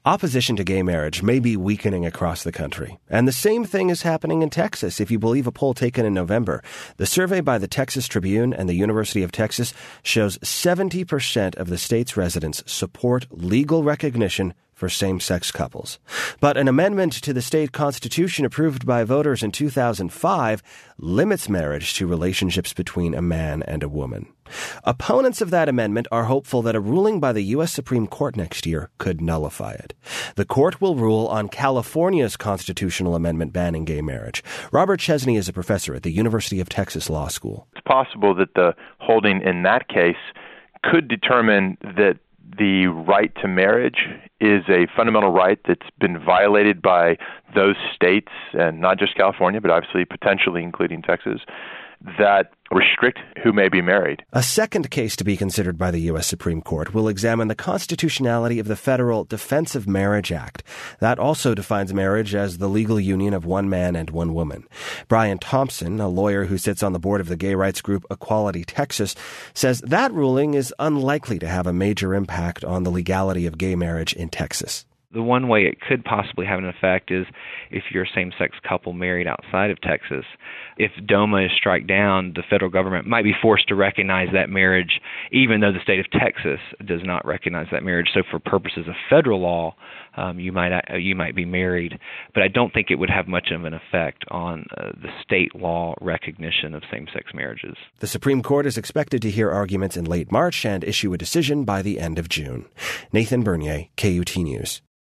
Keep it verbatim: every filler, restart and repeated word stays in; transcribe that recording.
Opposition to gay marriage may be weakening across the country. And the same thing is happening in Texas, if you believe a poll taken in November. The survey by the Texas Tribune and the University of Texas shows seventy percent of the state's residents support legal recognition for same-sex couples. But an amendment to the state constitution approved by voters in two thousand five limits marriage to relationships between a man and a woman. Opponents of that amendment are hopeful that a ruling by the U S Supreme Court next year could nullify it. The court will rule on California's constitutional amendment banning gay marriage. Robert Chesney is a professor at the University of Texas Law School. It's possible that the holding in that case could determine that the right to marriage is a fundamental right that's been violated by those states, and not just California, but obviously potentially including Texas, that restrict who may be married. A second case to be considered by the U S Supreme Court will examine the constitutionality of the federal Defense of Marriage Act. That also defines marriage as the legal union of one man and one woman. Brian Thompson, a lawyer who sits on the board of the gay rights group Equality Texas, says that ruling is unlikely to have a major impact on the legality of gay marriage in Texas. The one way it could possibly have an effect is if you're a same-sex couple married outside of Texas. If DOMA is struck down, the federal government might be forced to recognize that marriage, even though the state of Texas does not recognize that marriage. So for purposes of federal law, um, you might uh, you might be married. But I don't think it would have much of an effect on uh, the state law recognition of same-sex marriages. The Supreme Court is expected to hear arguments in late March and issue a decision by the end of June. Nathan Bernier, K U T News.